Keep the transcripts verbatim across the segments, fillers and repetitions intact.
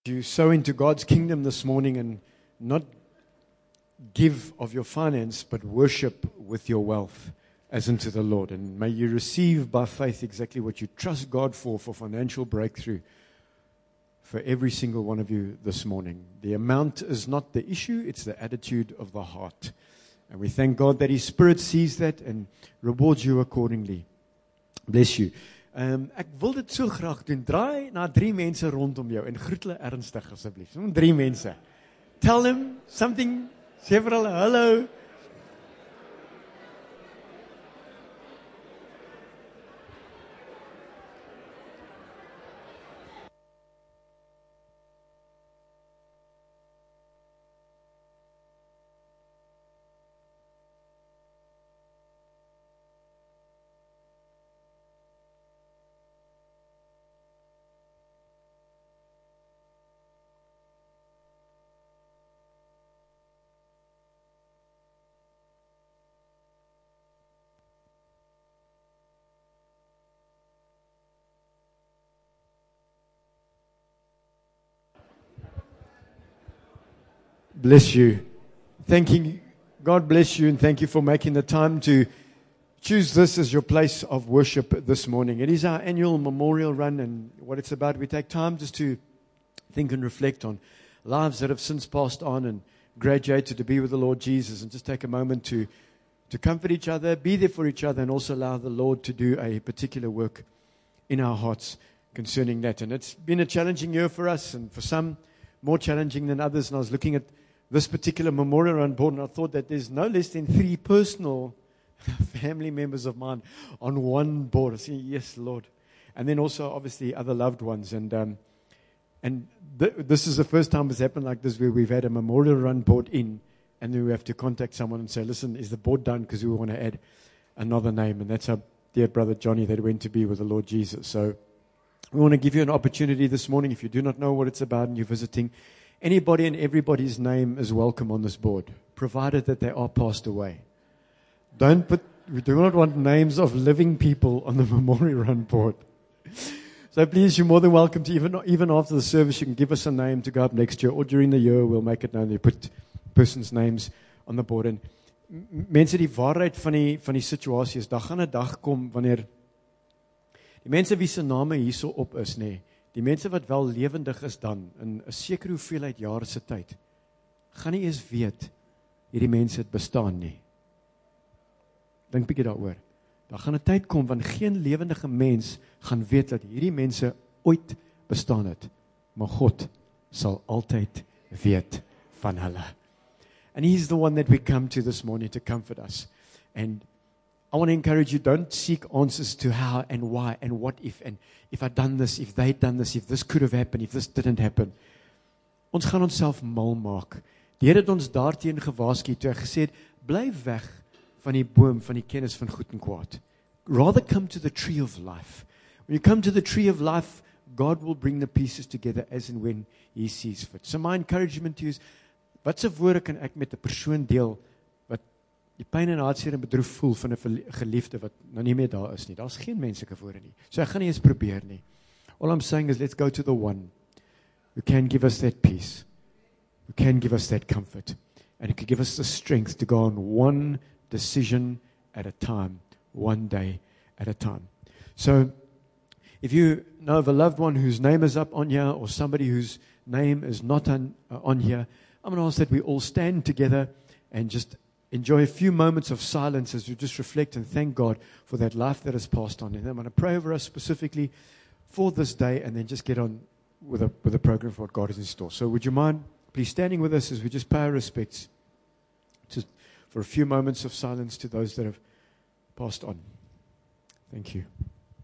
You sow into God's kingdom this morning and not give of your finance, but worship with your wealth as unto the Lord. And may you receive by faith exactly what you trust God for, for financial breakthrough for every single one of you this morning. The amount is not the issue, it's the attitude of the heart. And we thank God that His Spirit sees that and rewards you accordingly. Bless you. Um, ek wil dit so graag doen. Draai na drie mense rondom jou en groet hulle ernstig asseblief. Noem drie mense. Tell them something. Sê vir hulle hallo. Bless you. Thanking God bless you and thank you for making the time to choose this as your place of worship this morning. It is our annual memorial run, and what it's about, we take time just to think and reflect on lives that have since passed on and graduated to be with the Lord Jesus, and just take a moment to, to comfort each other, be there for each other, and also allow the Lord to do a particular work in our hearts concerning that. And it's been a challenging year for us, and for some more challenging than others. And I was looking at this particular memorial run board, and I thought that there's no less than three personal family members of mine on one board. I said, yes, Lord. And then also, obviously, other loved ones. And um, and th- this is the first time it's happened like this, where we've had a memorial run board in, and then we have to contact someone and say, listen, is the board done? Because we want to add another name. And that's our dear brother Johnny that went to be with the Lord Jesus. So we want to give you an opportunity this morning. If you do not know what it's about and you're visiting, anybody and everybody's name is welcome on this board, provided that they are passed away. Don't put, we do not want names of living people on the memorial run board. So please, you're more than welcome to, even, even after the service, you can give us a name to go up next year, or during the year, we'll make it known that you put person's names on the board. En m- mense, die waarheid van die, van die situasie is, daar gaan 'n dag kom, wanneer die mense wie se name hierso op is, nee, die mense wat wel lewendig is dan, in 'n sekere hoeveelheid jare se tyd, gaan nie eens weet, hierdie mense het bestaan nie. Dink bietjie daaroor. Daar gaan 'n tyd kom, want geen lewendige mens gaan weet dat hierdie mense ooit bestaan het. Maar God sal altyd weet van hulle. And He's the one that we come to this morning to comfort us. And I want to encourage you, don't seek answers to how and why and what if, and if I'd done this, if they'd done this, if this could have happened, if this didn't happen. Ons gaan onsself mal maak. Die Here het ons daarteen gewaarsku toe hy gesê het, bly weg van die boom van die kennis van goed en kwaad. Rather come to the tree of life. When you come to the tree of life, God will bring the pieces together as and when He sees fit. So my encouragement to you is, wat se woorde kan ek met 'n persoon deel wat die pyn en hartseer en bedroef voel van 'n geliefde wat nou nie meer daar is nie. Daar's geen menslike woorde nie. So ek gaan nie eens probeer nie. All I'm saying is, let's go to the one who can give us that peace, who can give us that comfort, and who can give us the strength to go on one decision at a time, one day at a time. So, if you know of a loved one whose name is up on here, or somebody whose name is not on, uh, on here, I'm going to ask that we all stand together and just enjoy a few moments of silence as we just reflect and thank God for that life that has passed on. And I'm going to pray over us specifically for this day, and then just get on with a, with a program for what God has in store. So would you mind please standing with us as we just pay our respects to, for a few moments of silence to those that have passed on. Thank you.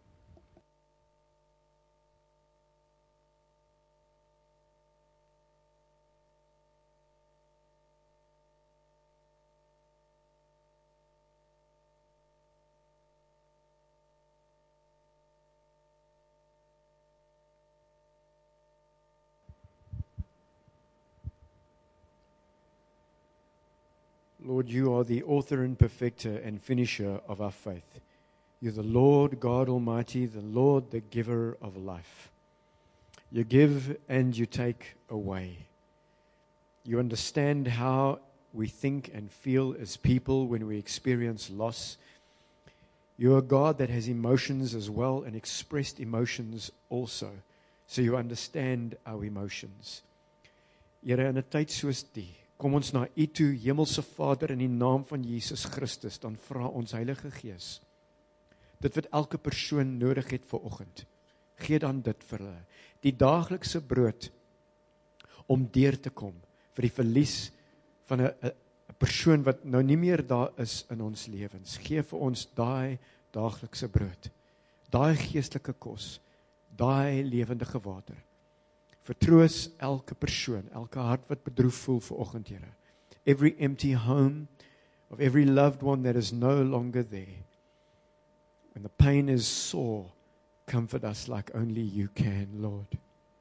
Lord, you are the author and perfecter and finisher of our faith. You're the Lord God Almighty, the Lord, the giver of life. You give and you take away. You understand how we think and feel as people when we experience loss. You're a God that has emotions as well and expressed emotions also. So you understand our emotions. Here in 'n tyd soos die, kom ons na U toe, Hemelse Vader, in die naam van Jesus Christus, dan vra ons Heilige Gees, dit wat elke persoon nodig het vir oggend, gee dan dit vir hulle. Die daaglikse brood om deur te kom vir die verlies van 'n 'n persoon wat nou nie meer daar is in ons lewens. Gee vir ons daai daaglikse brood, daai geestelike kos, daai lewendige water. Vertroos elke persoon, elke hart wat bedroef voel vir oggend, Here. Every empty home of every loved one that is no longer there. When the pain is sore, comfort us like only You can, Lord.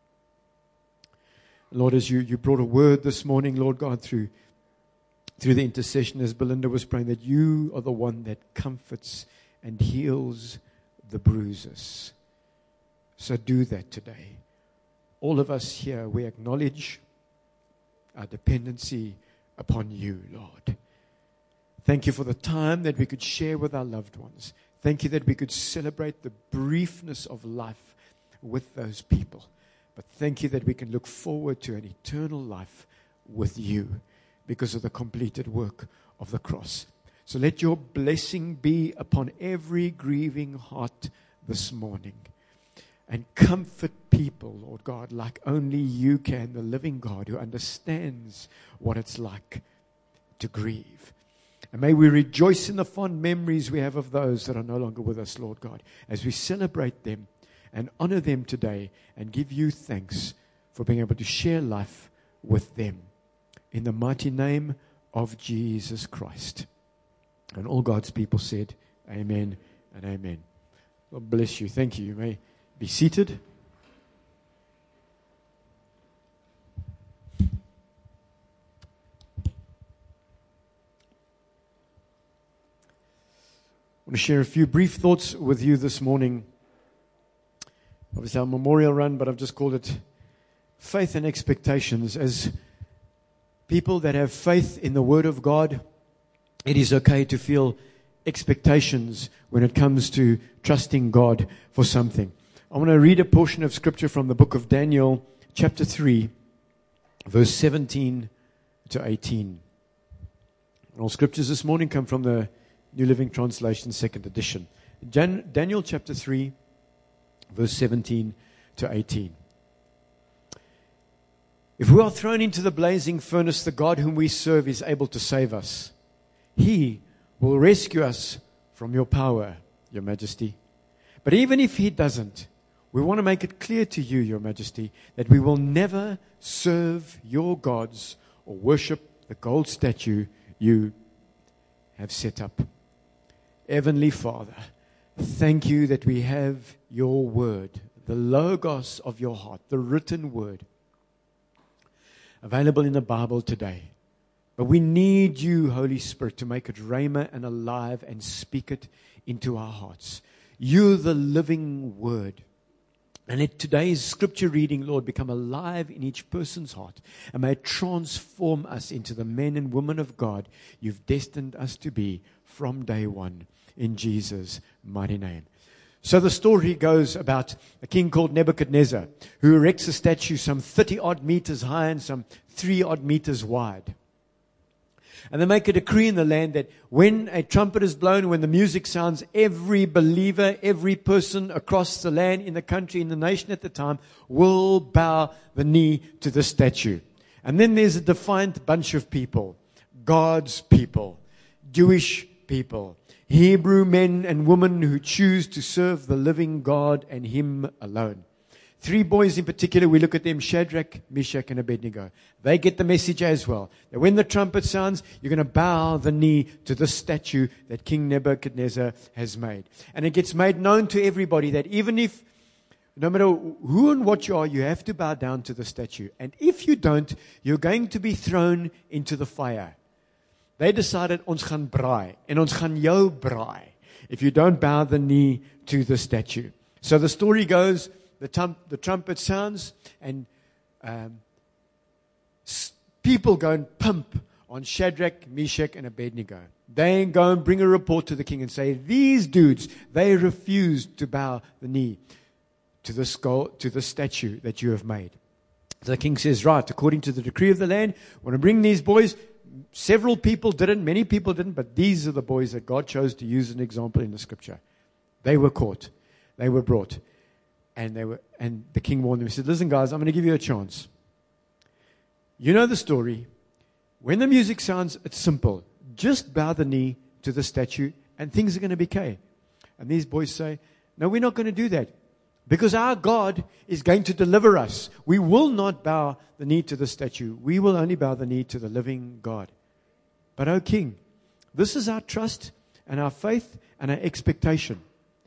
Lord, as you, you brought a word this morning, Lord God, through, through the intercession, as Belinda was praying, that You are the one that comforts and heals the bruises. So do that today. All of us here, we acknowledge our dependency upon You, Lord. Thank You for the time that we could share with our loved ones. Thank You that we could celebrate the briefness of life with those people. But thank You that we can look forward to an eternal life with You because of the completed work of the cross. So let Your blessing be upon every grieving heart this morning. And comfort people, Lord God, like only You can, the living God who understands what it's like to grieve. And may we rejoice in the fond memories we have of those that are no longer with us, Lord God, as we celebrate them and honor them today and give You thanks for being able to share life with them. In the mighty name of Jesus Christ. And all God's people said, Amen and amen. God bless you. Thank you. You may be seated. I want to share a few brief thoughts with you this morning. Obviously, our memorial run, but I've just called it Faith and Expectations. As people that have faith in the Word of God, it is okay to feel expectations when it comes to trusting God for something. I want to read a portion of Scripture from the book of Daniel, chapter three, verse seventeen to eighteen. And all Scriptures this morning come from the New Living Translation, second edition. Jan- Daniel chapter three, verse seventeen to eighteen. If we are thrown into the blazing furnace, the God whom we serve is able to save us. He will rescue us from Your power, Your Majesty. But even if He doesn't, we want to make it clear to You, Your Majesty, that we will never serve Your gods or worship the gold statue You have set up. Heavenly Father, thank You that we have Your word, the logos of Your heart, the written word, available in the Bible today. But we need You, Holy Spirit, to make it rhema and alive and speak it into our hearts. You, the living word. And let today's scripture reading, Lord, become alive in each person's heart. And may it transform us into the men and women of God You've destined us to be from day one. In Jesus' mighty name. So the story goes about a king called Nebuchadnezzar, who erects a statue some thirty odd meters high and some three odd meters wide. And they make a decree in the land that when a trumpet is blown, when the music sounds, every believer, every person across the land, in the country, in the nation at the time, will bow the knee to the statue. And then there's a defined bunch of people, God's people, Jewish people, Hebrew men and women who choose to serve the living God and Him alone. Three boys in particular, we look at them, Shadrach, Meshach, and Abednego. They get the message as well. That when the trumpet sounds, you're going to bow the knee to the statue that King Nebuchadnezzar has made. And it gets made known to everybody that even if, no matter who and what you are, you have to bow down to the statue. And if you don't, you're going to be thrown into the fire. They decided, ons gaan braai, en ons gaan jou braai, if you don't bow the knee to the statue. So the story goes, the, tum- the trumpet sounds, and um, s- people go and pump on Shadrach, Meshach, and Abednego. They go and bring a report to the king and say, these dudes, they refused to bow the knee to the skull, to the statue that you have made. So the king says, right, according to the decree of the land, I want to bring these boys. Several people didn't, many people didn't, but these are the boys that God chose to use as an example in the scripture. They were caught. They were brought. And they were, and the king warned them. He said, listen, guys, I'm going to give you a chance. You know the story. When the music sounds, it's simple. Just bow the knee to the statue and things are going to be okay. And these boys say, no, we're not going to do that. Because our God is going to deliver us. We will not bow the knee to the statue. We will only bow the knee to the living God. But, O King, this is our trust and our faith and our expectation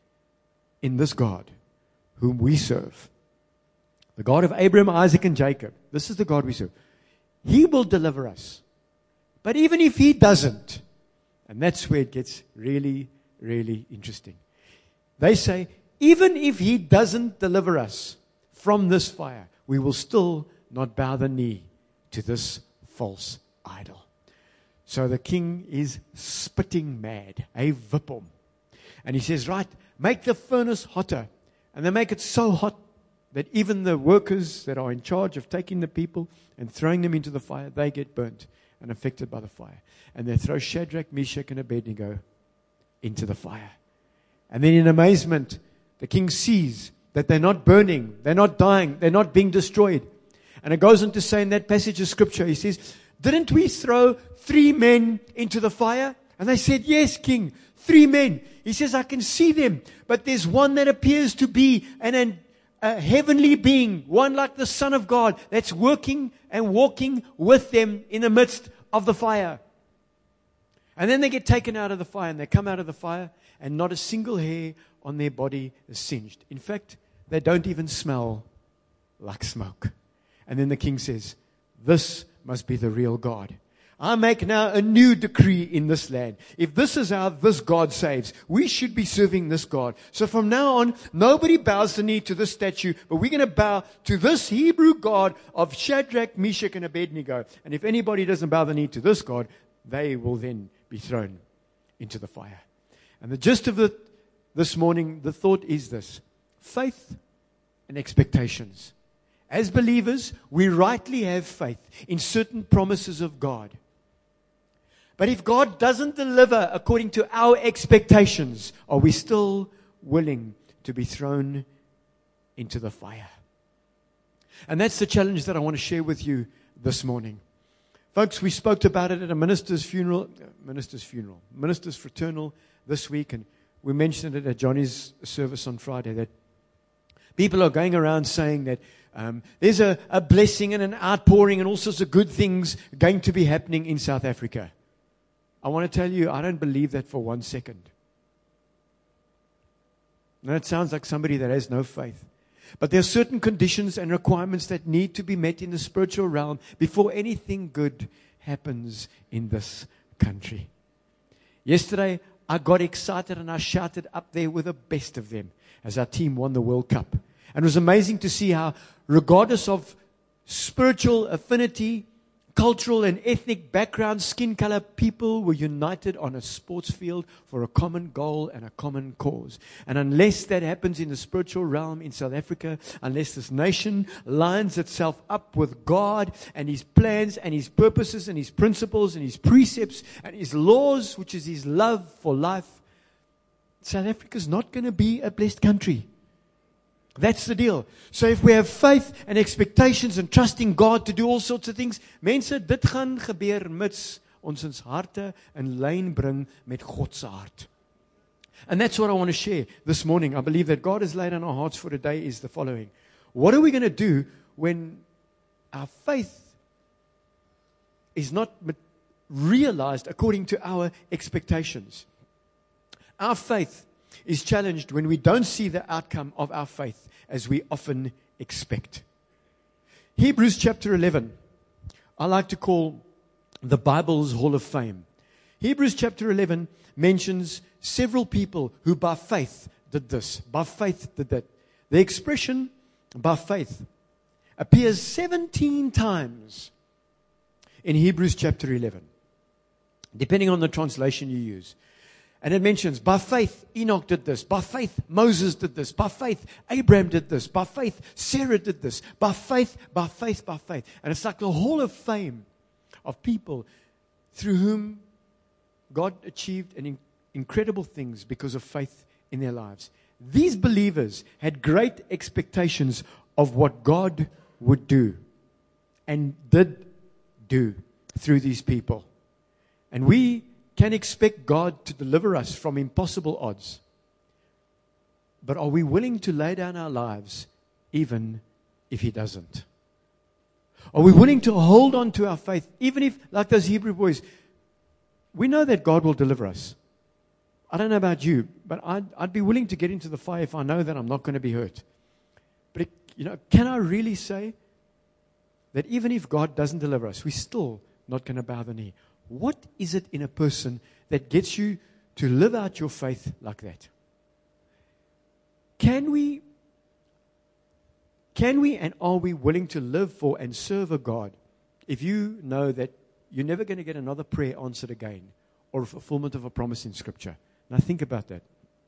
in this God whom we serve. The God of Abraham, Isaac, and Jacob. This is the God we serve. He will deliver us. But even if He doesn't, and that's where it gets really, really interesting. They say, even if He doesn't deliver us from this fire, we will still not bow the knee to this false idol. So the king is spitting mad, a vipom. And he says, right, make the furnace hotter. And they make it so hot that even the workers that are in charge of taking the people and throwing them into the fire, they get burnt and affected by the fire. And they throw Shadrach, Meshach, and Abednego into the fire. And then in amazement, the king sees that they're not burning, they're not dying, they're not being destroyed. And it goes on to say in that passage of scripture, he says, didn't we throw three men into the fire? And they said, yes, king, three men. He says, I can see them, but there's one that appears to be an, an, a heavenly being, one like the Son of God, that's working and walking with them in the midst of the fire. And then they get taken out of the fire, and they come out of the fire, and not a single hair on their body is singed. In fact, they don't even smell like smoke. And then the king says, this must be the real God. I make now a new decree in this land. If this is how this God saves, we should be serving this God. So from now on, nobody bows the knee to this statue, but we're going to bow to this Hebrew God of Shadrach, Meshach, and Abednego. And if anybody doesn't bow the knee to this God, they will then be thrown into the fire. And the gist of it this morning, the thought is this: faith and expectations. As believers, we rightly have faith in certain promises of God. But if God doesn't deliver according to our expectations, are we still willing to be thrown into the fire? And that's the challenge that I want to share with you this morning. Folks, we spoke about it at a minister's funeral, minister's funeral, minister's fraternal this week, and we mentioned it at Johnny's service on Friday, that people are going around saying that um, there's a, a blessing and an outpouring and all sorts of good things going to be happening in South Africa. I want to tell you, I don't believe that for one second. Now, it sounds like somebody that has no faith. But there are certain conditions and requirements that need to be met in the spiritual realm before anything good happens in this country. Yesterday, I got excited and I shouted up there with the best of them as our team won the World Cup. And it was amazing to see how, regardless of spiritual affinity, cultural and ethnic background, skin color, people were united on a sports field for a common goal and a common cause. And unless that happens in the spiritual realm in South Africa, unless this nation lines itself up with God and His plans and His purposes and His principles and His precepts and His laws, which is His love for life, South Africa is not going to be a blessed country. That's the deal. So if we have faith and expectations and trusting God to do all sorts of things, mense, dit gaan gebeur mits ons ons harte in lyn bring met God se hart. And that's what I want to share this morning. I believe that God has laid on our hearts for today is the following. What are we going to do when our faith is not realized according to our expectations? Our faith is challenged when we don't see the outcome of our faith as we often expect. Hebrews chapter eleven, I like to call the Bible's Hall of Fame. Hebrews chapter eleven mentions several people who by faith did this, by faith did that. The expression by faith appears seventeen times in Hebrews chapter eleven, depending on the translation you use. And it mentions, by faith, Enoch did this. By faith, Moses did this. By faith, Abraham did this. By faith, Sarah did this. By faith, by faith, by faith. And it's like the hall of fame of people through whom God achieved an in- incredible things because of faith in their lives. These believers had great expectations of what God would do and did do through these people. And we can expect God to deliver us from impossible odds. But are we willing to lay down our lives even if He doesn't? Are we willing to hold on to our faith even if, like those Hebrew boys, we know that God will deliver us? I don't know about you, but I'd, I'd be willing to get into the fire if I know that I'm not going to be hurt. But, it, you know, can I really say that even if God doesn't deliver us, we're still not going to bow the knee? What is it in a person that gets you to live out your faith like that? Can we, can we and are we willing to live for and serve a God if you know that you're never going to get another prayer answered again or a fulfillment of a promise in Scripture? Now think about that.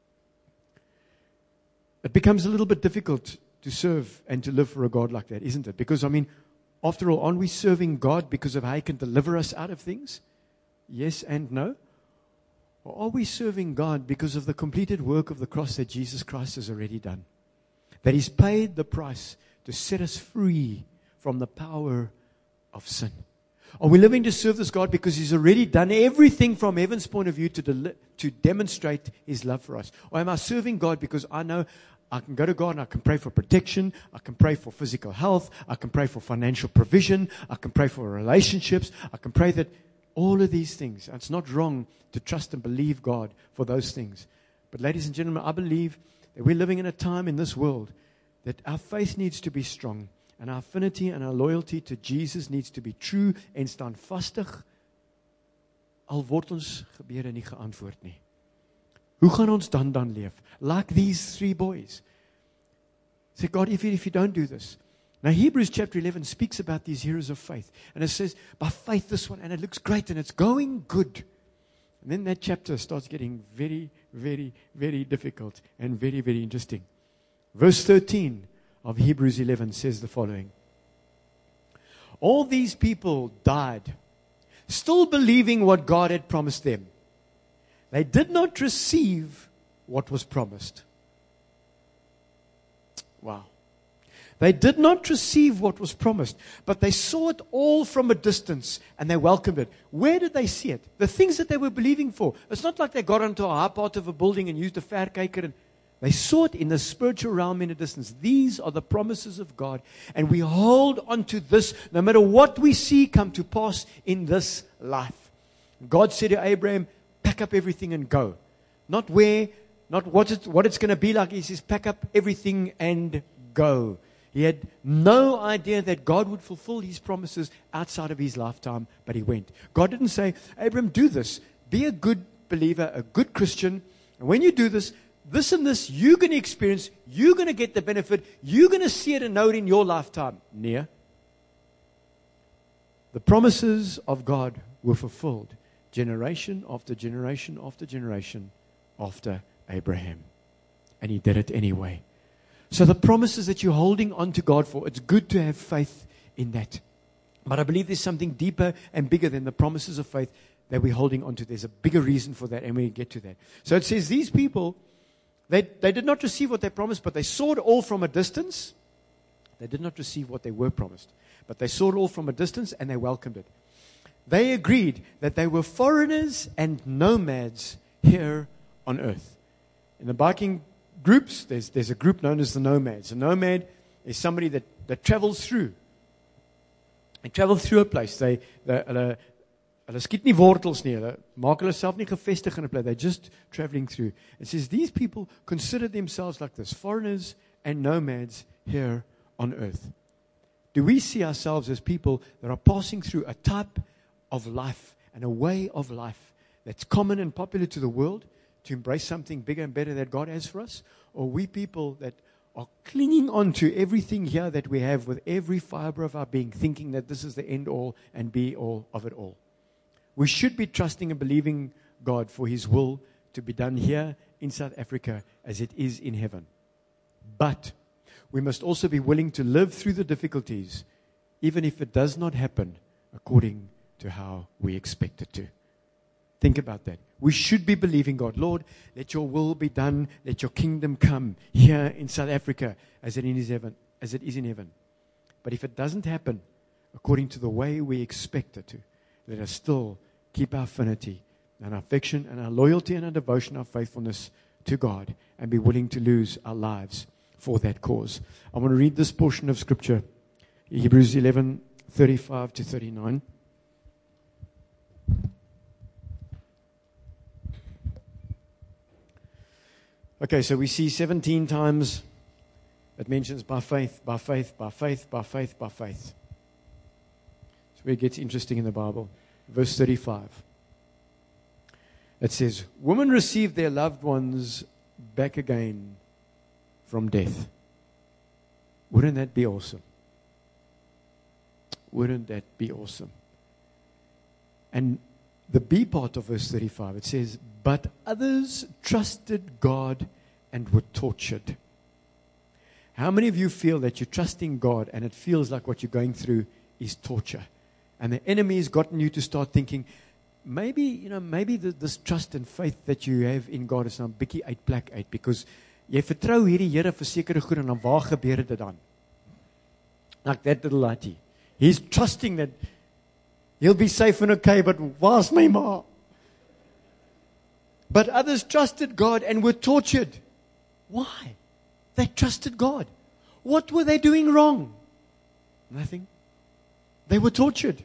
It becomes a little bit difficult to serve and to live for a God like that, isn't it? Because, I mean, after all, aren't we serving God because of how He can deliver us out of things? Yes and no. Or are we serving God because of the completed work of the cross that Jesus Christ has already done? That He's paid the price to set us free from the power of sin. Are we living to serve this God because He's already done everything from heaven's point of view to, deli- to demonstrate His love for us? Or am I serving God because I know I can go to God and I can pray for protection, I can pray for physical health, I can pray for financial provision, I can pray for relationships, I can pray that all of these things. And it's not wrong to trust and believe God for those things. But ladies and gentlemen, I believe that we're living in a time in this world that our faith needs to be strong. And our affinity and our loyalty to Jesus needs to be true en standvastig. Al word ons gebede nie geantwoord nie. Hoe gaan ons dan dan leef? Like these three boys. Say, God, if you, if you don't do this. Now Hebrews chapter eleven speaks about these heroes of faith. And it says, by faith this one, and it looks great and it's going good. And then that chapter starts getting very, very, very difficult and very, very interesting. Verse thirteen of Hebrews eleven says the following. All these people died, still believing what God had promised them. They did not receive what was promised. Wow. They did not receive what was promised, but they saw it all from a distance and they welcomed it. Where did they see it? The things that they were believing for. It's not like they got onto a high part of a building and used a verkyker and they saw it in the spiritual realm in a distance. These are the promises of God. And we hold on to this no matter what we see come to pass in this life. God said to Abraham, pack up everything and go. Not where, not what, it, what it's going to be like. He says, pack up everything and go. He had no idea that God would fulfill His promises outside of his lifetime, but he went. God didn't say, Abraham, do this. Be a good believer, a good Christian. And when you do this, this and this, you're going to experience, you're going to get the benefit, you're going to see it and know it in your lifetime. Near. The promises of God were fulfilled generation after generation after generation after Abraham. And he did it anyway. So the promises that you're holding on to God for, it's good to have faith in that. But I believe there's something deeper and bigger than the promises of faith that we're holding on to. There's a bigger reason for that, and we get to that. So it says these people, they, they did not receive what they promised, but they saw it all from a distance. They did not receive what they were promised, but they saw it all from a distance and they welcomed it. They agreed that they were foreigners and nomads here on earth. In the biking groups, there's, there's a group known as the nomads. A nomad is somebody that, that travels through. They travel through a place. They, they, hulle, hulle skiet nie wortels nie. Hulle maak hulle self nie gevestig in 'n plek. They're just traveling through. It says these people consider themselves like this, foreigners and nomads here on earth. Do we see ourselves as people that are passing through a type of life and a way of life that's common and popular to the world to embrace something bigger and better that God has for us? Or are we people that are clinging on to everything here that we have with every fiber of our being, thinking that this is the end all and be all of it all. We should be trusting and believing God for His will to be done here in South Africa as it is in heaven. But we must also be willing to live through the difficulties, even if it does not happen according to how we expect it to. Think about that. We should be believing God. Lord, let your will be done. Let your kingdom come here in South Africa as it is heaven, as it is in heaven. But if it doesn't happen according to the way we expect it to, let us still keep our affinity and our affection and our loyalty and our devotion, our faithfulness to God, and be willing to lose our lives for that cause. I want to read this portion of Scripture, Hebrews eleven, thirty-five to thirty-nine. Okay, so we see seventeen times it mentions by faith, by faith, by faith, by faith, by faith. That's where it gets interesting in the Bible. Verse thirty-five. It says, women received their loved ones back again from death. Wouldn't that be awesome? Wouldn't that be awesome? And the B part of verse thirty-five, it says, but others trusted God and were tortured. How many of you feel that you're trusting God and it feels like what you're going through is torture? And the enemy has gotten you to start thinking, maybe, you know, maybe the, this trust and faith that you have in God is nou bietjie uit plek uit, because jy vertrou hierdie Here vir sekere goed en dan waar gebeur dit dan? Like that little laddie. He's trusting that he'll be safe and okay, but where's my ma? But others trusted God and were tortured. Why? They trusted God. What were they doing wrong? Nothing. They were tortured.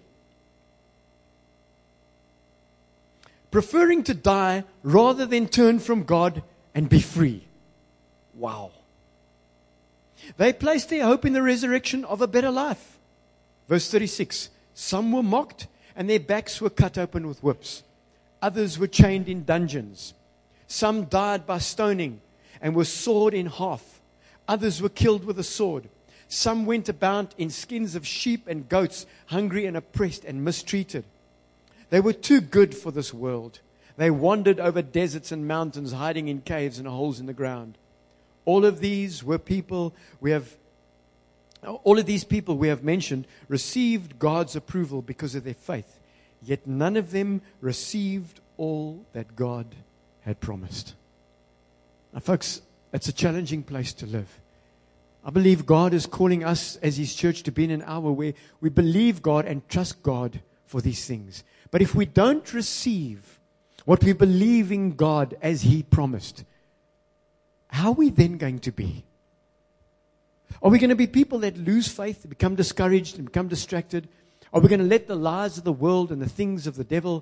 Preferring to die rather than turn from God and be free. Wow. They placed their hope in the resurrection of a better life. Verse thirty-six. Some were mocked and their backs were cut open with whips. Others were chained in dungeons. Some died by stoning and were sawed in half. Others were killed with a sword. Some went about in skins of sheep and goats, hungry and oppressed and mistreated. They were too good for this world. They wandered over deserts and mountains, hiding in caves and holes in the ground. All of these were people we have, all of these people we have mentioned received God's approval because of their faith. Yet none of them received all that God had promised. Now, folks, it's a challenging place to live. I believe God is calling us as His church to be in an hour where we believe God and trust God for these things. But if we don't receive what we believe in God as He promised, how are we then going to be? Are we going to be people that lose faith, become discouraged, and become distracted? Are we going to let the lies of the world and the things of the devil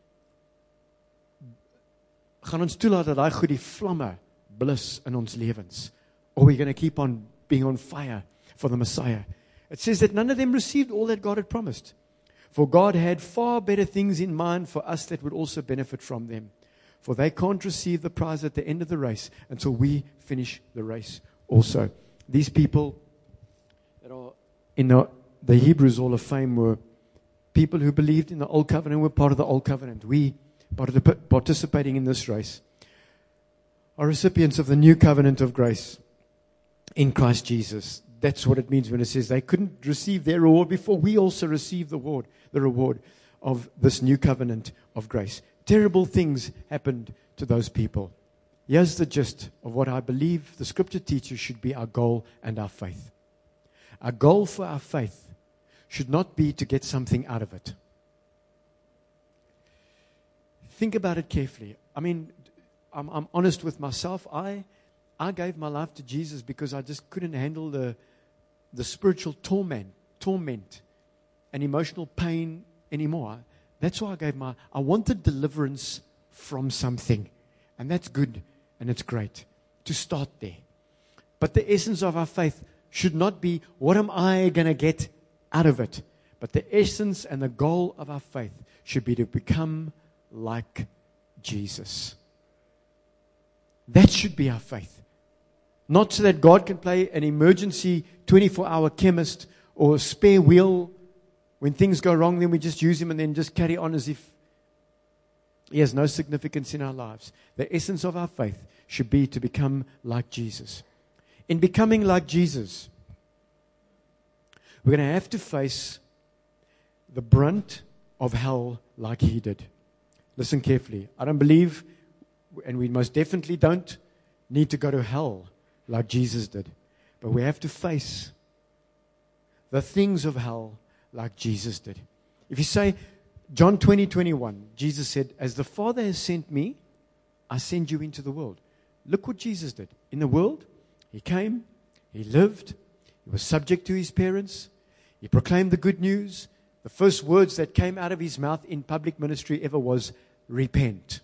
gaan ons toelaat dat daai goed die vlamme blus in ons lewens? Or are we going to keep on being on fire for the Messiah? It says that none of them received all that God had promised. For God had far better things in mind for us that would also benefit from them. For they can't receive the prize at the end of the race until we finish the race also. These people that are in the, the Hebrews Hall of Fame were people who believed in the Old Covenant, were part of the Old Covenant. We, participating in this race, are recipients of the New Covenant of grace in Christ Jesus. That's what it means when it says they couldn't receive their reward before we also receive the reward, the reward of this New Covenant of grace. Terrible things happened to those people. Here's the gist of what I believe the Scripture teaches should be our goal and our faith. Our goal for our faith should not be to get something out of it. Think about it carefully. I mean, I'm, I'm honest with myself. I, I gave my life to Jesus because I just couldn't handle the, the spiritual torment, torment and emotional pain anymore. That's why I gave my, I wanted deliverance from something. And that's good and it's great to start there. But the essence of our faith should not be, what am I going to get out of it? But the essence and the goal of our faith should be to become like Jesus. That should be our faith. Not so that God can play an emergency twenty-four hour chemist or a spare wheel. When things go wrong, then we just use Him and then just carry on as if He has no significance in our lives. The essence of our faith should be to become like Jesus. In becoming like Jesus, we're going to have to face the brunt of hell like He did. Listen carefully. I don't believe, and we most definitely don't need to go to hell like Jesus did. But we have to face the things of hell like Jesus did. If you say, John twenty, twenty-one, Jesus said, as the Father has sent me, I send you into the world. Look what Jesus did. In the world, He came, He lived, He was subject to His parents, He proclaimed the good news. The first words that came out of His mouth in public ministry ever was, repent.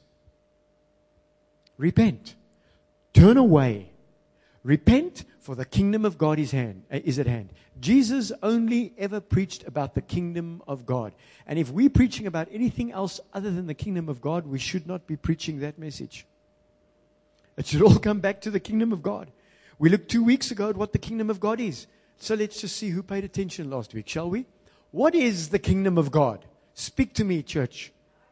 Repent. Turn away. Repent, for the kingdom of God is, hand, is at hand. Jesus only ever preached about the kingdom of God. And if we're preaching about anything else other than the kingdom of God, we should not be preaching that message. It should all come back to the kingdom of God. We looked two weeks ago at what the kingdom of God is. So let's just see who paid attention last week, shall we? What is the kingdom of God? Speak to me, church.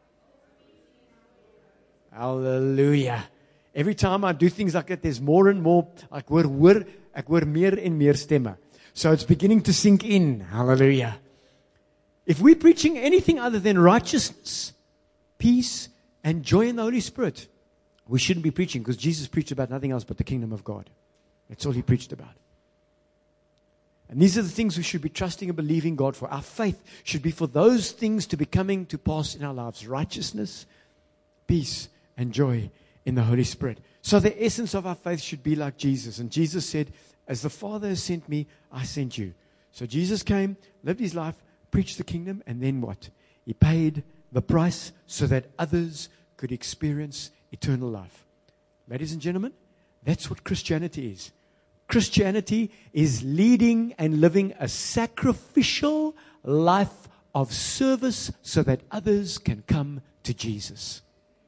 Hallelujah. Every time I do things like that, there's more and more. Ek hoor, hoor, ek hoor meer en meer stemme. So it's beginning to sink in. Hallelujah. If we're preaching anything other than righteousness, peace, and joy in the Holy Spirit, we shouldn't be preaching, because Jesus preached about nothing else but the kingdom of God. That's all He preached about. And these are the things we should be trusting and believing God for. Our faith should be for those things to be coming to pass in our lives. Righteousness, peace, and joy in the Holy Spirit. So the essence of our faith should be like Jesus. And Jesus said, as the Father has sent me, I sent you. So Jesus came, lived His life, preached the kingdom, and then what? He paid the price so that others could experience eternal life. Ladies and gentlemen, that's what Christianity is. Christianity is leading and living a sacrificial life of service so that others can come to Jesus.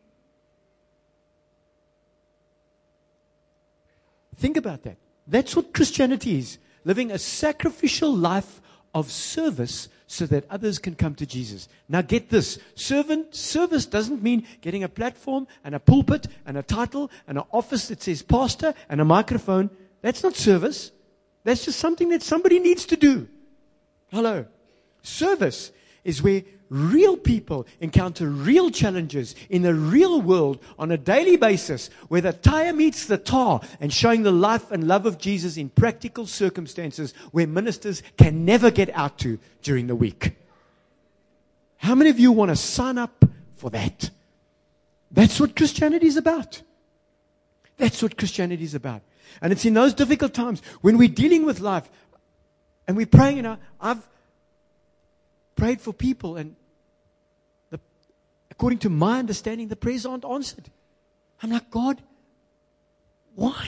Think about that. That's what Christianity is. Living a sacrificial life of service so that others can come to Jesus. Now get this. Servant service doesn't mean getting a platform and a pulpit and a title and an office that says pastor and a microphone. That's not service. That's just something that somebody needs to do. Hello. Service is where real people encounter real challenges in the real world on a daily basis, where the tire meets the tar, and showing the life and love of Jesus in practical circumstances where ministers can never get out to during the week. How many of you want to sign up for that? That's what Christianity is about. That's what Christianity is about. And it's in those difficult times when we're dealing with life and we're praying, and I've prayed for people, and the, according to my understanding, the prayers aren't answered. I'm like, God, why?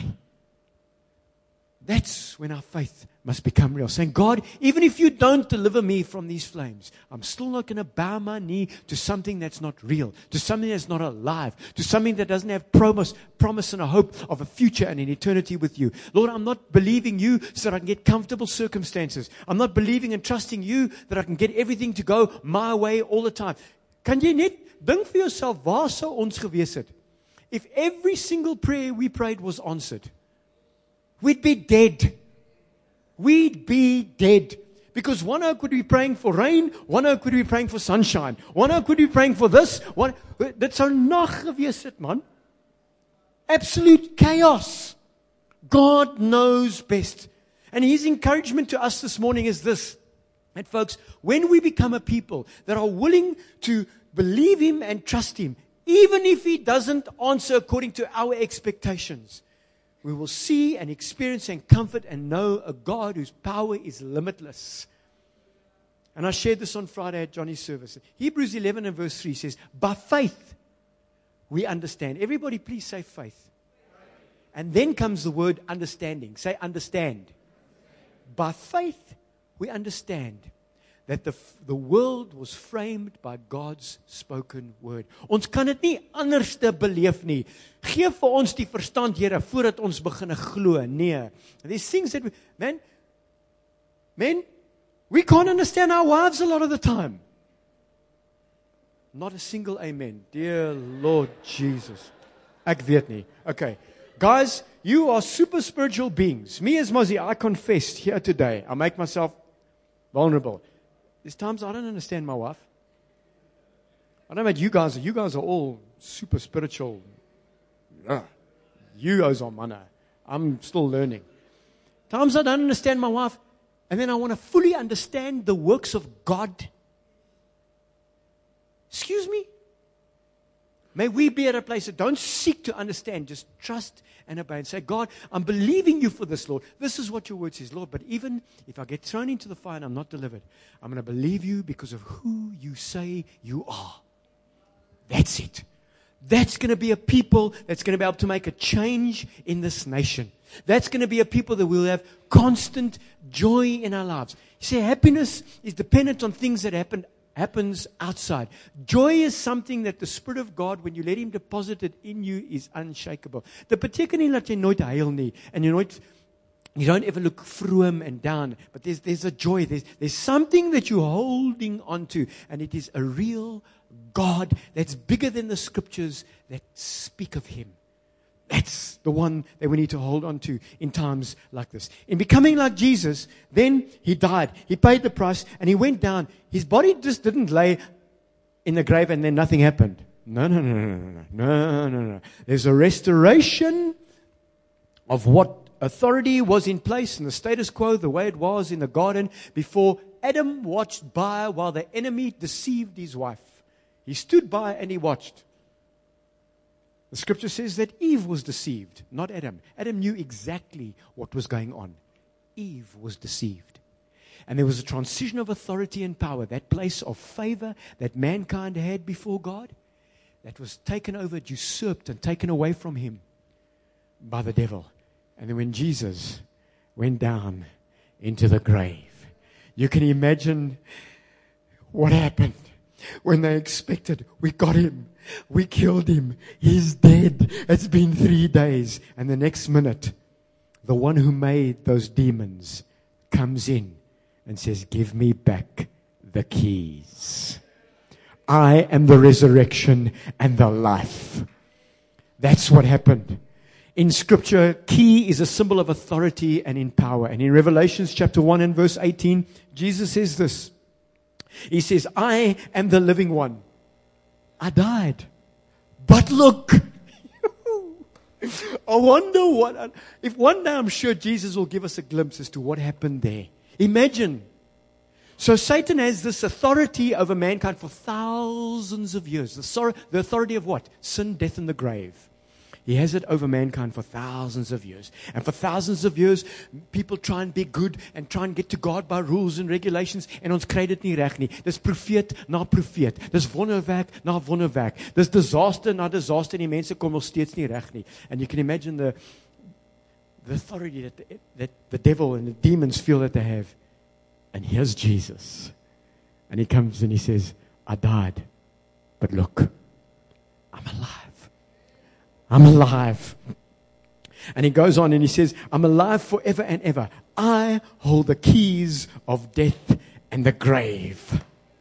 That's when our faith must become real. Saying, God, even if you don't deliver me from these flames, I'm still not going to bow my knee to something that's not real, to something that's not alive, to something that doesn't have promise, promise and a hope of a future and an eternity with you. Lord, I'm not believing you so that I can get comfortable circumstances. I'm not believing and trusting you that I can get everything to go my way all the time. Kan jy net dink vir jouself, waar sou ons gewees het if every single prayer we prayed was answered? We'd be dead. We'd be dead. Because one oak would be praying for rain, one oak would be praying for sunshine, one oak would be praying for this, one, dit sou nag gewees het, man. Absolute chaos. God knows best. And His encouragement to us this morning is this, that folks, when we become a people that are willing to believe Him and trust Him, even if He doesn't answer according to our expectations, we will see and experience and comfort and know a God whose power is limitless. And I shared this on Friday at Johnny's service. Hebrews eleven and verse three says, by faith we understand. Everybody please say faith. And then comes the word understanding. Say understand. By faith we understand that the, the world was framed by God's spoken word. Ons kan dit nie anders te beleef nie. Gee vir ons die verstand, Here, voordat ons begin glo. Nee. There's things that we, man, man, we can't understand our wives a lot of the time. Not a single amen. Dear Lord Jesus. Ek weet nie. Okay. Guys, you are super spiritual beings. Me as Mozzie, I confessed here today. I make myself vulnerable. There's times I don't understand my wife. I don't know about you guys. You guys are all super spiritual. You guys are mana. I'm still learning. Times I don't understand my wife. And then I want to fully understand the works of God. Excuse me? May we be at a place that don't seek to understand, just trust and obey and say, God, I'm believing you for this, Lord. This is what your word says, Lord. But even if I get thrown into the fire and I'm not delivered, I'm going to believe you because of who you say you are. That's it. That's going to be a people that's going to be able to make a change in this nation. That's going to be a people that will have constant joy in our lives. You see, happiness is dependent on things that happen happens outside. Joy is something that the Spirit of God, when you let Him deposit it in you, is unshakable. The beteken nie dat jy nooit huil nie, and jy nooit, you don't ever look vroom and down, but there's, there's a joy, there's, there's something that you're holding on to, and it is a real God that's bigger than the scriptures that speak of Him. That's the one that we need to hold on to in times like this. In becoming like Jesus, then He died. He paid the price and He went down. His body just didn't lay in the grave and then nothing happened. No, no, no, no, no, no, no, no. There's a restoration of what authority was in place in the status quo, the way it was in the garden before Adam watched by while the enemy deceived his wife. He stood by and he watched. The scripture says that Eve was deceived, not Adam. Adam knew exactly what was going on. Eve was deceived. And there was a transition of authority and power, that place of favor that mankind had before God, that was taken over, usurped, and taken away from him by the devil. And then when Jesus went down into the grave, you can imagine what happened when they expected, we got him. We killed him. He's dead. It's been three days. And the next minute, the one who made those demons comes in and says, give me back the keys. I am the resurrection and the life. That's what happened. In scripture, key is a symbol of authority and in power. And in Revelations chapter one and verse eighteen, Jesus says this. He says, I am the living one. I died. But look, I wonder what, if one day I'm sure Jesus will give us a glimpse as to what happened there. Imagine. So Satan has this authority over mankind for thousands of years. The, sorrow, the authority of what? Sin, death, and the grave. He has it over mankind for thousands of years. And for thousands of years, people try and be good and try and get to God by rules and regulations. En ons kry dit nie reg nie. Dis profeet na profeet. Dis wonderwerk na wonderwerk. Dis disaster na disaster. En die mense kom nog steeds nie reg nie. And you can imagine the, the authority that the, that the devil and the demons feel that they have. And here's Jesus. And He comes and He says, I died. But look, I'm alive. I'm alive. And He goes on and He says, I'm alive forever and ever. I hold the keys of death and the grave.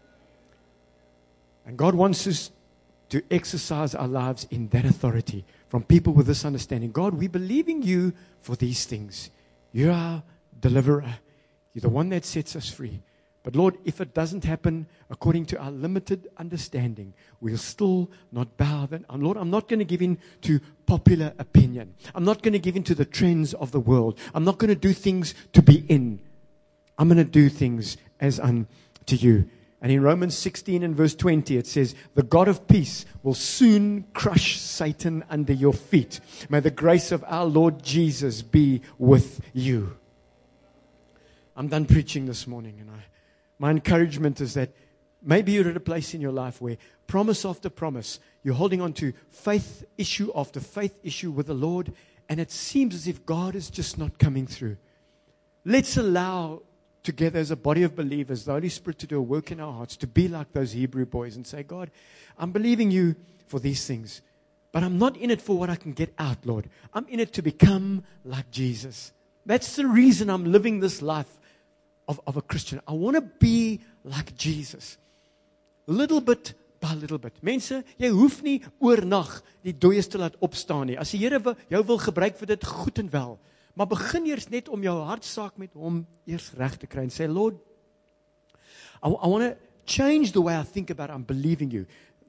And God wants us to exercise our lives in that authority from people with this understanding. God, we believe in You for these things. You're our deliverer. You're the one that sets us free. But Lord, if it doesn't happen according to our limited understanding, we'll still not bow. Then, and Lord, I'm not going to give in to popular opinion. I'm not going to give in to the trends of the world. I'm not going to do things to be in. I'm going to do things as unto You. And in Romans sixteen and verse twenty, it says, the God of peace will soon crush Satan under your feet. May the grace of our Lord Jesus be with you. I'm done preaching this morning, and I My encouragement is that maybe you're at a place in your life where promise after promise, you're holding on to faith issue after faith issue with the Lord, and it seems as if God is just not coming through. Let's allow together as a body of believers, the Holy Spirit to do a work in our hearts, to be like those Hebrew boys and say, God, I'm believing you for these things, but I'm not in it for what I can get out, Lord. I'm in it to become like Jesus. That's the reason I'm living this life of, of a Christian. I want to be like Jesus. Little bit by little bit. Mense, jy hoef nie oornag die dooies te laat opstaan nie. As die Here jou wil gebruik vir dit, goed en wel. Maar begin eers net om jou hartsaak met hom eers reg te kry en sê, Lord, I, I want to change the way I think about it. I'm believing you.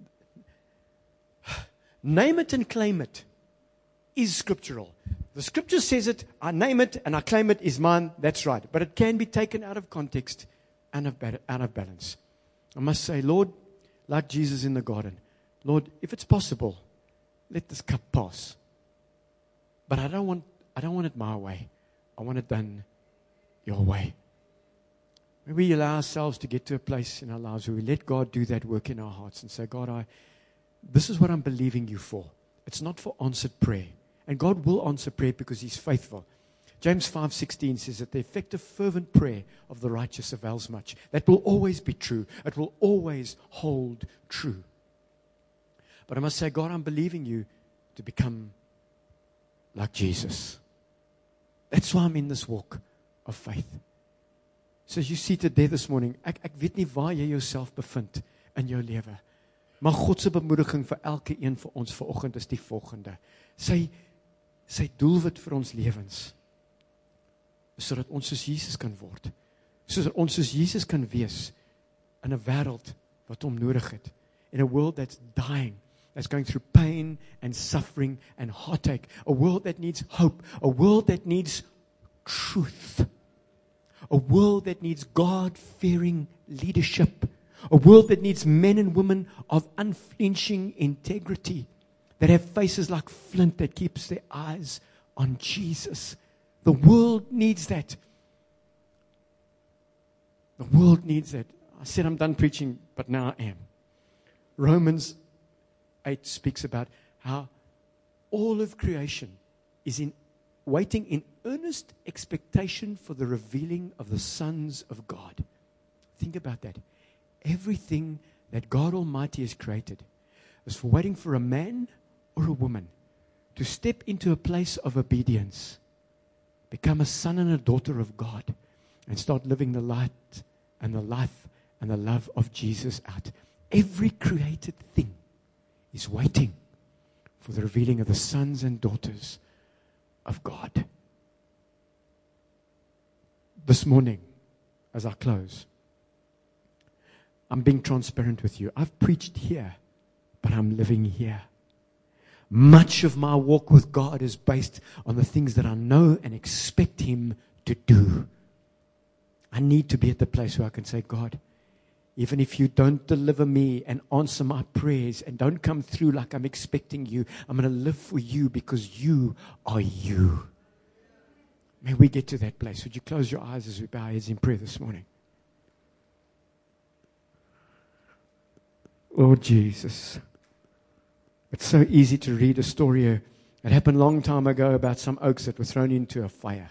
Name it and claim it is scriptural. The scripture says it, I name it and I claim it is mine, that's right. But it can be taken out of context and out of balance. I must say, Lord, like Jesus in the garden, Lord, if it's possible, let this cup pass. But I don't want I don't want it my way. I want it done your way. Maybe we allow ourselves to get to a place in our lives where we let God do that work in our hearts and say, God, I, this is what I'm believing you for. It's not for answered prayer. And God will answer prayer because He's faithful. James five sixteen says that the effective fervent prayer of the righteous avails much. That will always be true. It will always hold true. But I must say, God, I'm believing you to become like Jesus. That's why I'm in this walk of faith. So as you seated there this morning, ek, ek weet nie waar jy jouself bevind in jou lewe. Maar God se bemoediging vir elke een van ons vanoggend is die volgende. Sy, sy doelwit vir ons lewens, sodat ons soos Jesus kan word. Sodat ons soos Jesus kan wees in 'n wêreld wat hom nodig het. In a world that's dying, that's going through pain and suffering and heartache. A world that needs hope. A world that needs truth. A world that needs God-fearing leadership. A world that needs men and women of unflinching integrity, that have faces like flint that keeps their eyes on Jesus. The world needs that. The world needs that. I said I'm done preaching, but now I am. Romans eight speaks about how all of creation is in waiting in earnest expectation for the revealing of the sons of God. Think about that. Everything that God Almighty has created is for waiting for a man or a woman to step into a place of obedience, become a son and a daughter of God, and start living the light and the life and the love of Jesus out. Every created thing is waiting for the revealing of the sons and daughters of God. This morning, as I close, I'm being transparent with you. I've preached here, but I'm living here. Much of my walk with God is based on the things that I know and expect Him to do. I need to be at the place where I can say, God, even if you don't deliver me and answer my prayers and don't come through like I'm expecting you, I'm going to live for you because you are you. May we get to that place. Would you close your eyes as we bow our heads in prayer this morning? Lord Jesus, it's so easy to read a story that happened a long time ago about some oaks that were thrown into a fire.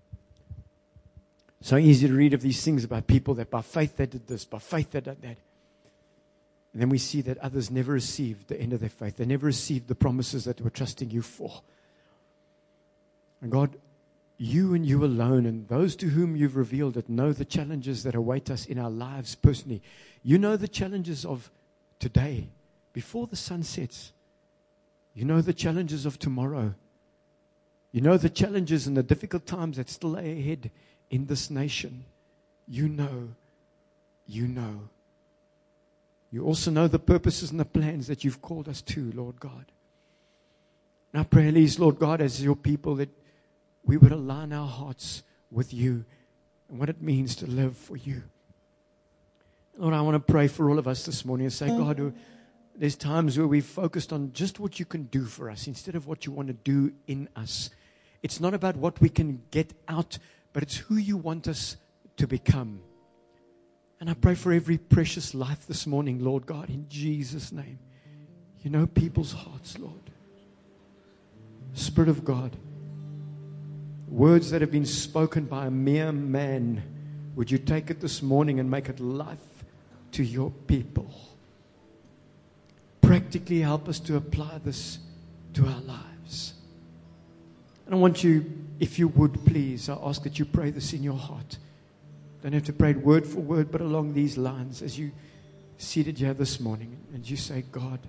So easy to read of these things about people that by faith they did this, by faith they did that. And then we see that others never received the end of their faith. They never received the promises that they were trusting you for. And God, you and you alone, and those to whom you've revealed it, know the challenges that await us in our lives personally. You know the challenges of today, before the sun sets. You know the challenges of tomorrow. You know the challenges and the difficult times that still lay ahead in this nation. You know, you know. You also know the purposes and the plans that you've called us to, Lord God. And I pray, please, Lord God, as your people, that we would align our hearts with you and what it means to live for you. Lord, I want to pray for all of us this morning and say, God, there's times where we've focused on just what you can do for us instead of what you want to do in us. It's not about what we can get out, but it's who you want us to become. And I pray for every precious life this morning, Lord God, in Jesus' name. You know people's hearts, Lord. Spirit of God, words that have been spoken by a mere man would you take it this morning and make it life to your people? Practically help us to apply this to our lives. And I want you, if you would please, I ask that you pray this in your heart. Don't have to pray it word for word, but along these lines as you seated here this morning, and you say, God,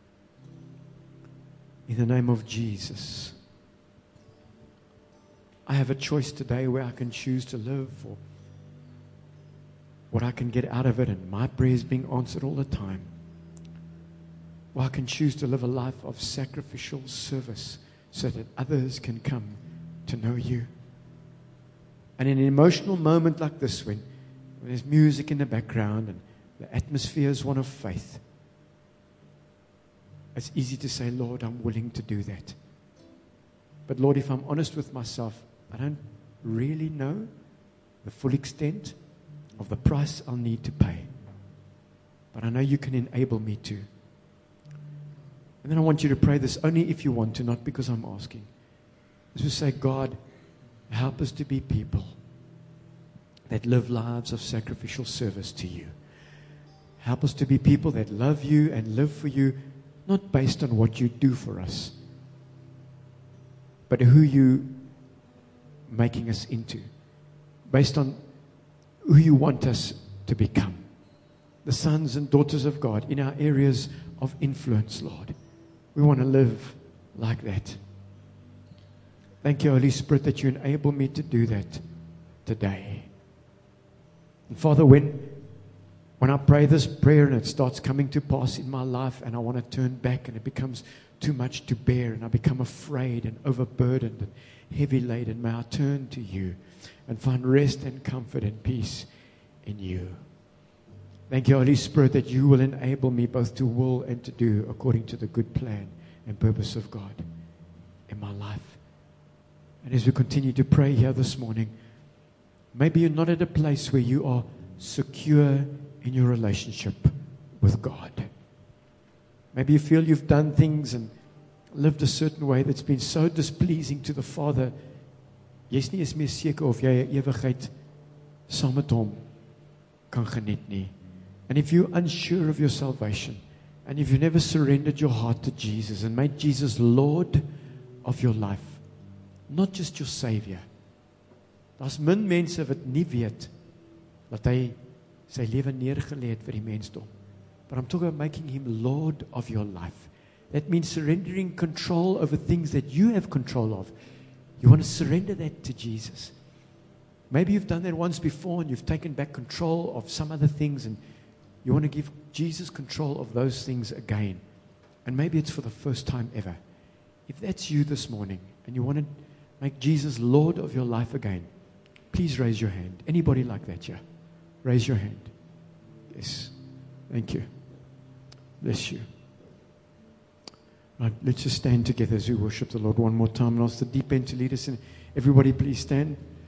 in the name of Jesus, I have a choice today where I can choose to live, or what I can get out of it, and my prayers being answered all the time. Or I can choose to live a life of sacrificial service so that others can come to know you. And in an emotional moment like this, when, when there's music in the background and the atmosphere is one of faith, it's easy to say, Lord, I'm willing to do that. But Lord, if I'm honest with myself, I don't really know the full extent of the price I'll need to pay. But I know you can enable me to. And then I want you to pray this only if you want to, not because I'm asking. As we say, God, help us to be people that live lives of sacrificial service to you. Help us to be people that love you and live for you, not based on what you do for us, but who you making us into, based on who you want us to become. The sons and daughters of God in our areas of influence, Lord. We want to live like that. Thank you, Holy Spirit, that you enable me to do that today. And Father, when, when I pray this prayer and it starts coming to pass in my life and I want to turn back and it becomes too much to bear and I become afraid and overburdened and heavy laden, may I turn to you and find rest and comfort and peace in you. Thank you, Holy Spirit, that you will enable me both to will and to do according to the good plan and purpose of God in my life. And as we continue to pray here this morning, maybe you're not at a place where you are secure in your relationship with God. Maybe you feel you've done things and lived a certain way that's been so displeasing to the Father. Jy's nie eens meer seker of jy 'n ewigheid saam met hom kan geniet nie. And if you're unsure of your salvation, and if you've never surrendered your heart to Jesus and made Jesus Lord of your life, not just your Savior. Daar's min mense wat nie weet dat hy sy lewe neergelê het vir die mensdom. But I'm talking about making him Lord of your life. That means surrendering control over things that you have control of. You want to surrender that to Jesus. Maybe you've done that once before and you've taken back control of some other things and you want to give Jesus control of those things again. And maybe it's for the first time ever. If that's you this morning and you want to make Jesus Lord of your life again, please raise your hand. Anybody like that, yeah? Raise your hand. Yes. Thank you. Bless you. Right, let's just stand together as we worship the Lord one more time and ask the deep end to lead us in. Everybody please stand.